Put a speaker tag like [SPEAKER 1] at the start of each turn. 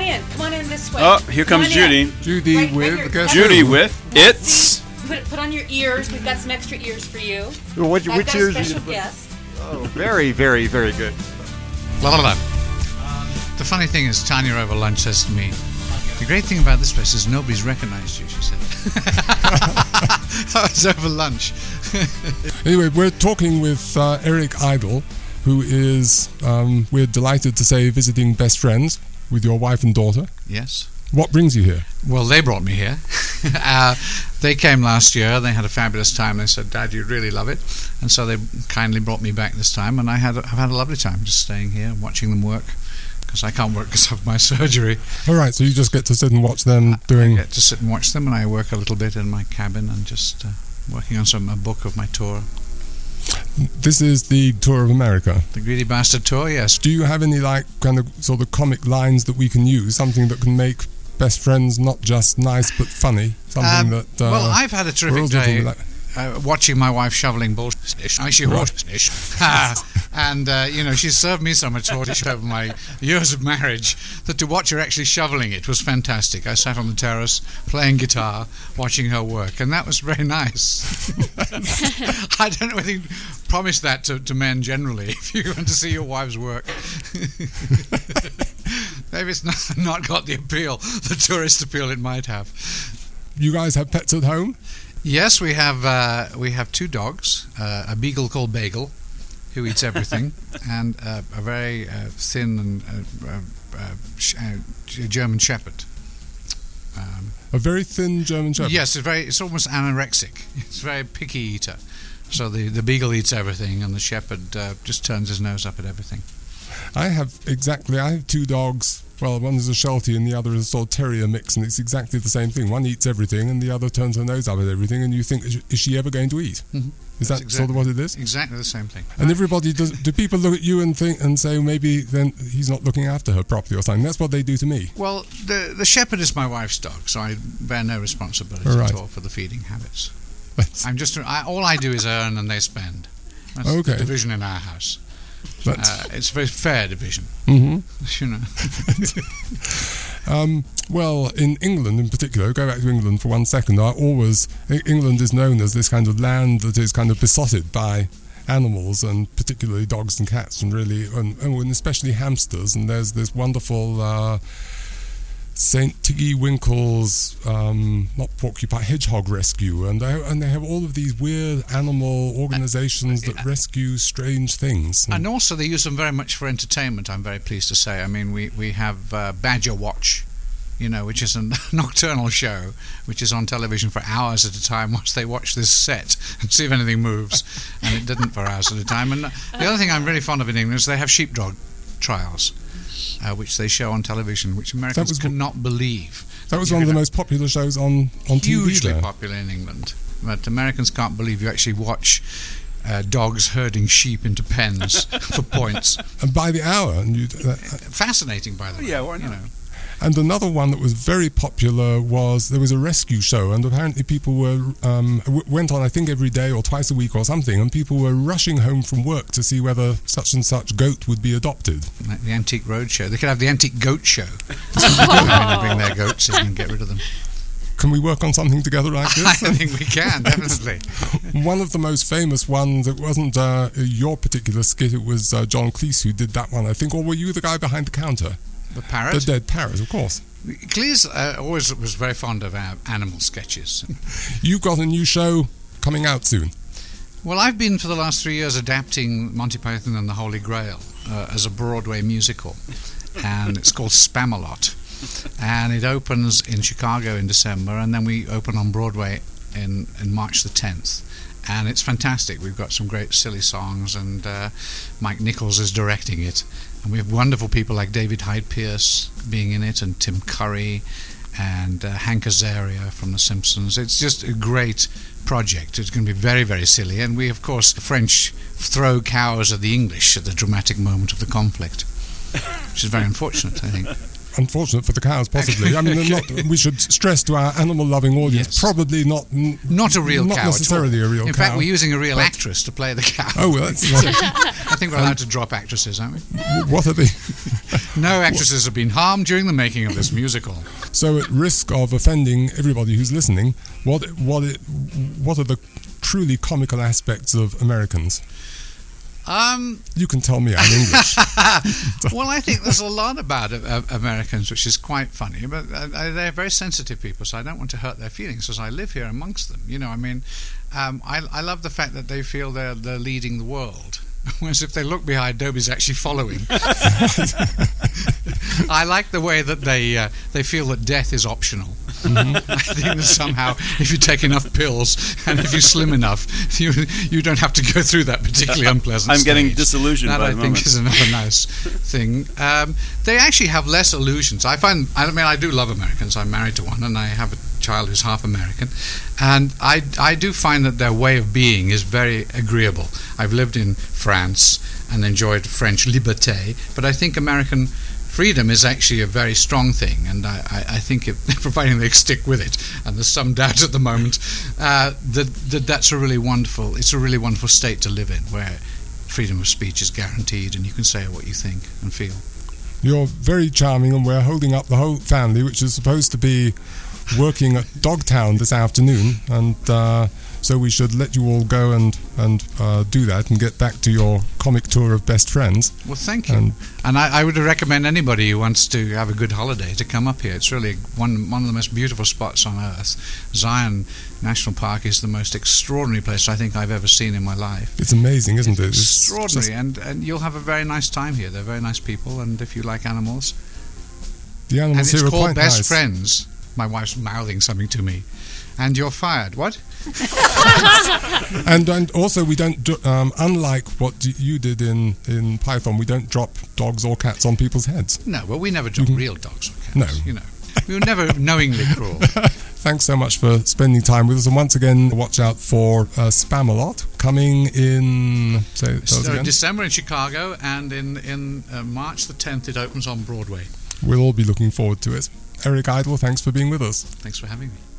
[SPEAKER 1] in. Come on in this way.
[SPEAKER 2] Oh, here comes Judy.
[SPEAKER 3] Judy with the guest.
[SPEAKER 2] Judy with It's.
[SPEAKER 1] Put on your ears. We've got some extra ears for you.
[SPEAKER 4] Which
[SPEAKER 1] I've got a
[SPEAKER 4] ears?
[SPEAKER 1] special guest.
[SPEAKER 4] Oh, very, very, very good.
[SPEAKER 5] Blah, blah, blah. The funny thing is, Tanya over lunch says to me, the great thing about this place is nobody's recognized you, she said. That was over lunch.
[SPEAKER 3] Anyway, we're talking with Eric Idle, who is, we're delighted to say, visiting best friends with your wife and daughter.
[SPEAKER 5] Yes.
[SPEAKER 3] What brings you here?
[SPEAKER 5] Well, they brought me here. They came last year. They had a fabulous time. They said, Dad, you'd really love it. And so they kindly brought me back this time. And I've had a lovely time just staying here and watching them work, because I can't work because of my surgery.
[SPEAKER 3] All right, so you just get to sit and watch them doing...
[SPEAKER 5] I get to sit and watch them, and I work a little bit in my cabin and just working on a book of my tour.
[SPEAKER 3] This is the Tour of America.
[SPEAKER 5] The Greedy Bastard Tour, yes.
[SPEAKER 3] Do you have any, kind of sort of comic lines that we can use? Something that can make best friends not just nice but funny? Something that...
[SPEAKER 5] well, I've had a terrific day watching my wife shoveling bullshit. And, she served me so much hortish over my years of marriage that to watch her actually shoveling it was fantastic. I sat on the terrace playing guitar, watching her work, and that was very nice. I don't know whether you promise that to men generally, if you want to see your wives work. Maybe it's not got the appeal, the tourist appeal it might have.
[SPEAKER 3] You guys have pets at home?
[SPEAKER 5] Yes, we have two dogs, a beagle called Bagel, who eats everything, and a very thin and German Shepherd.
[SPEAKER 3] A very thin German Shepherd?
[SPEAKER 5] Yes, it's almost anorexic. It's a very picky eater. So the beagle eats everything, and the shepherd just turns his nose up at everything.
[SPEAKER 3] I have two dogs. Well, one is a Sheltie and the other is a sort of terrier mix, and it's exactly the same thing. One eats everything and the other turns her nose up at everything, and you think, is she ever going to eat?
[SPEAKER 5] Mm-hmm.
[SPEAKER 3] Is that sort of what it is?
[SPEAKER 5] Exactly the same thing.
[SPEAKER 3] And everybody do people look at you and think and say, maybe then he's not looking after her properly or something? That's what they do to me.
[SPEAKER 5] Well, the shepherd is my wife's dog, so I bear no responsibility at all for the feeding habits. All I do is earn and they spend. That's the division in our house. It's a very fair division.
[SPEAKER 3] Mm-hmm.
[SPEAKER 5] You know.
[SPEAKER 3] Well, in England in particular, go back to England for 1 second, England is known as this kind of land that is kind of besotted by animals, and particularly dogs and cats, and especially hamsters. And there's this wonderful St. Tiggy Winkle's hedgehog rescue, and they have all of these weird animal organizations that rescue strange things.
[SPEAKER 5] And also they use them very much for entertainment, I'm very pleased to say. I mean, we have Badger Watch, which is a nocturnal show, which is on television for hours at a time whilst they watch this set and see if anything moves, and it didn't for hours at a time. And the other thing I'm really fond of in England is they have sheepdog trials, which they show on television, which Americans cannot believe.
[SPEAKER 3] That was one of the most popular shows on TV.
[SPEAKER 5] Hugely popular in England. But Americans can't believe you actually watch dogs herding sheep into pens for points.
[SPEAKER 3] And by the hour.
[SPEAKER 5] Fascinating, by the way.
[SPEAKER 2] Yeah, why not?
[SPEAKER 3] And another one that was very popular there was a rescue show, and apparently people went on, I think, every day or twice a week or something, and people were rushing home from work to see whether such and such goat would be adopted.
[SPEAKER 5] Like the Antique Road Show. They could have the Antique Goat Show. They bring their goats in and get rid of them.
[SPEAKER 3] Can we work on something together like this?
[SPEAKER 5] I think we can, definitely.
[SPEAKER 3] One of the most famous ones, it wasn't your particular skit, it was John Cleese who did that one, I think, or were you the guy behind the counter?
[SPEAKER 5] The parrot?
[SPEAKER 3] The dead parrot, of course.
[SPEAKER 5] Cleese always was very fond of our animal sketches.
[SPEAKER 3] You've got a new show coming out soon.
[SPEAKER 5] Well, I've been for the last 3 years adapting Monty Python and the Holy Grail as a Broadway musical, and it's called Spamalot, and it opens in Chicago in December, and then we open on Broadway in March the 10th. And it's fantastic. We've got some great silly songs, and Mike Nichols is directing it. And we have wonderful people like David Hyde Pierce being in it, and Tim Curry, and Hank Azaria from The Simpsons. It's just a great project. It's going to be very, very silly. And we, of course, the French throw cows at the English at the dramatic moment of the conflict, which is very unfortunate, I think.
[SPEAKER 3] unfortunate for the cows, possibly. I mean, we should stress to our animal-loving audience,
[SPEAKER 5] Yes.
[SPEAKER 3] probably not
[SPEAKER 5] Not a real
[SPEAKER 3] not
[SPEAKER 5] cow
[SPEAKER 3] necessarily
[SPEAKER 5] at all.
[SPEAKER 3] a real
[SPEAKER 5] In
[SPEAKER 3] cow.
[SPEAKER 5] fact, we're using a real actress to play the cow.
[SPEAKER 3] Oh, well, that's,
[SPEAKER 5] I think we're allowed to drop actresses, aren't we?
[SPEAKER 3] what are the...
[SPEAKER 5] No actresses have been harmed during the making of this musical.
[SPEAKER 3] So, at risk of offending everybody who's listening, what are the truly comical aspects of Americans? You can tell me, I'm English.
[SPEAKER 5] Well, I think there's a lot about Americans which is quite funny, but they're very sensitive people, so I don't want to hurt their feelings as I live here amongst them. You know, I mean, I love the fact that they feel they're leading the world. Whereas if they look behind, nobody's actually following. I like the way that they feel that death is optional. Mm-hmm. I think that somehow, if you take enough pills and if you're slim enough, you don't have to go through that particularly unpleasant
[SPEAKER 2] I'm getting
[SPEAKER 5] stage.
[SPEAKER 2] disillusioned
[SPEAKER 5] That
[SPEAKER 2] by
[SPEAKER 5] I
[SPEAKER 2] the
[SPEAKER 5] think
[SPEAKER 2] moment.
[SPEAKER 5] is another nice thing. They actually have less illusions. I do love Americans. I'm married to one, and I have a child who's half American, and I do find that their way of being is very agreeable. I've lived in France and enjoyed French liberté, but I think American freedom is actually a very strong thing, and I think providing they stick with it, and there's some doubt at the moment, that's a really wonderful state to live in, where freedom of speech is guaranteed and you can say what you think and feel.
[SPEAKER 3] You're very charming, and we're holding up the whole family, which is supposed to be working at Dogtown this afternoon, and so we should let you all go and do that and get back to your comic tour of best friends.
[SPEAKER 5] Well, thank you. And I would recommend anybody who wants to have a good holiday to come up here. It's really one of the most beautiful spots on earth. Zion National Park is the most extraordinary place I think I've ever seen in my life.
[SPEAKER 3] It's amazing, isn't it? It's
[SPEAKER 5] extraordinary, and you'll have a very nice time here. They're very nice people, and if you like animals.
[SPEAKER 3] The animals
[SPEAKER 5] and
[SPEAKER 3] here are
[SPEAKER 5] it's called
[SPEAKER 3] quite
[SPEAKER 5] Best
[SPEAKER 3] nice.
[SPEAKER 5] Friends. My wife's mouthing something to me. And you're fired. What?
[SPEAKER 3] And also we don't unlike what you did in Python, we don't drop dogs or cats on people's heads.
[SPEAKER 5] No, well, we never drop real dogs or cats.
[SPEAKER 3] No.
[SPEAKER 5] You know, we were never knowingly cruel.
[SPEAKER 3] Thanks so much for spending time with us, and once again, watch out for Spam-A-Lot coming in
[SPEAKER 5] December in Chicago, and in March the 10th it opens on Broadway.
[SPEAKER 3] We'll all be looking forward to it. Eric Idle, thanks for being with us.
[SPEAKER 5] Thanks for having me.